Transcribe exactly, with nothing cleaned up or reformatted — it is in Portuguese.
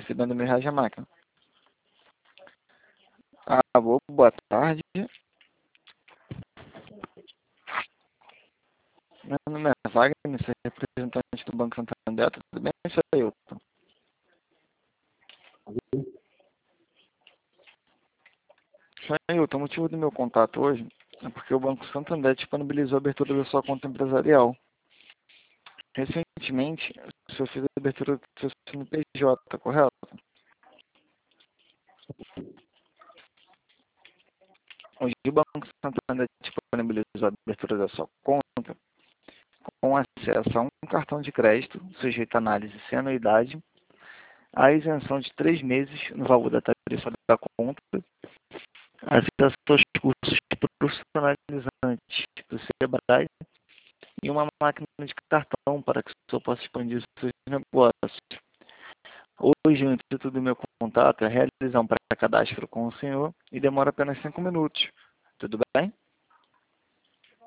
recebendo mil reais na máquina. Alô, boa tarde. Meu nome é Wagner, sou representante do Banco Santander. Tudo bem, senhor Ailton? Senhor Ailton, o motivo do meu contato hoje é porque o Banco Santander disponibilizou a abertura da sua conta empresarial. Recentemente, o senhor fez a abertura do seu C N P J, correto? Hoje o Banco Santander disponibilizou a abertura da sua conta com acesso a um cartão de crédito sujeito à análise sem anuidade, a isenção de três meses no valor da tarifa da conta, acesso aos cursos profissionalizantes do Sebrae e uma máquina de cartão para que o senhor possa expandir os seus negócios. Hoje, o intuito do meu contato é realizar um pré-cadastro com o senhor e demora apenas cinco minutos. Tudo bem?